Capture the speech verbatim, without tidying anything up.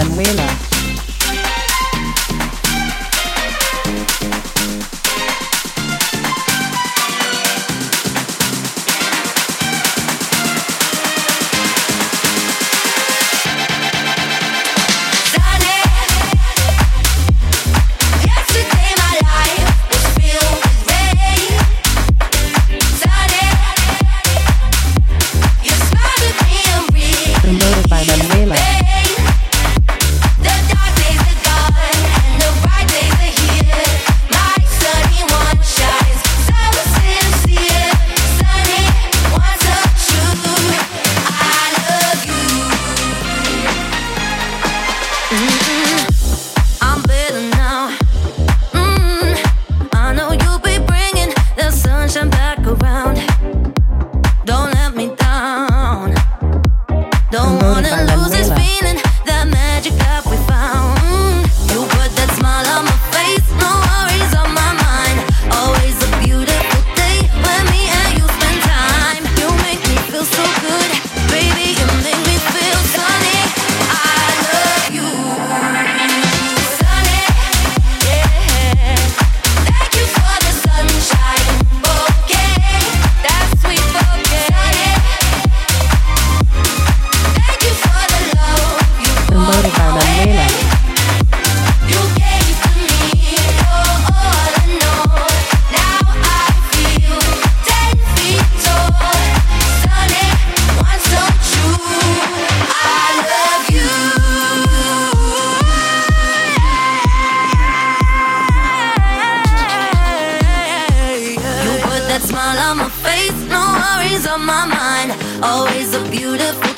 Manuela. Promoted by Manuela. I'm better now. Mm, I know you'll be bringing the sunshine back around. Don't let me down. Don't Promoted wanna by lose this Manuela. feeling, that magic that we found. Mm, you put that smile on my face, no worries on my mind. Always a beautiful day when me and you spend time. You make me feel so good, baby. You make me feel sunny. I love you. Sunny, yeah. Thank you for the sunshine, bouquet. That sweet bouquet. Thank you for the love you Promoted by Manuela. you gave to me. You're all I know. Now I feel ten feet tall. Sunny, one so true. I love you. You put that smile on my face, no worries on my mind. Always a beautiful